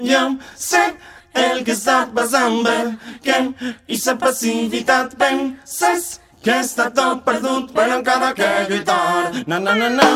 Jo sé el que està passant perquè i la passivitat penses que està tot perdut però encara que lluitar. Na na na na.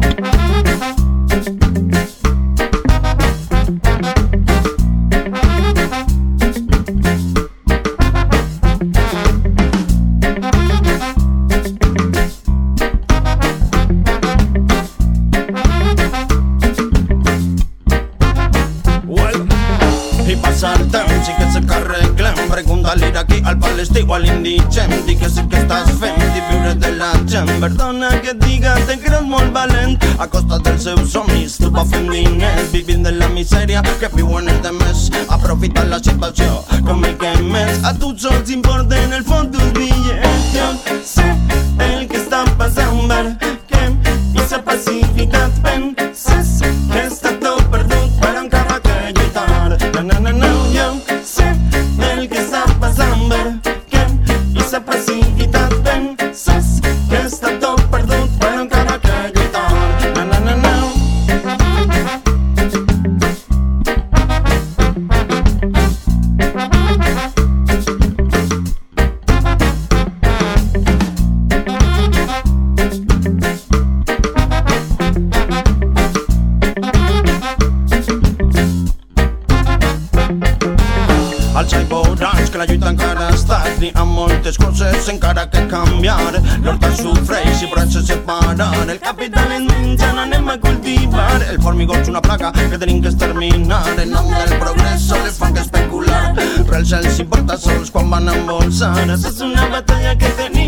El temps sí que sé que arreglem. Pregunta-li aquí al palestí o a l'indigent. Di que sí que estàs fent i viure de la gent. Perdona que et diga, te creus molt valent. A costa dels seus somnis tu vas fent diners, vivint de la misèria que viuen els demés. Aprofitant la situació com el que més. A tu sols importen el fons tus bitllets. Jo sé el que està passant perquè i la passivitat penses que està tot perdut però encara que lluitar. Na na na na. Jo sé el que està passant perquè i la passivitat penses que està tot perdut però encara que lluitar. Na na na na. Als veuràs que la lluita encara està. N'hi ha moltes coses encara que canviar. L'horta sofreix i per això separar. El capital en menja no anem a cultivar. El formigó és una plaga que tenim que exterminar. En nom del progresso les fan que especular, però els els importa sols quan van a embolsar. És una batalla que tenim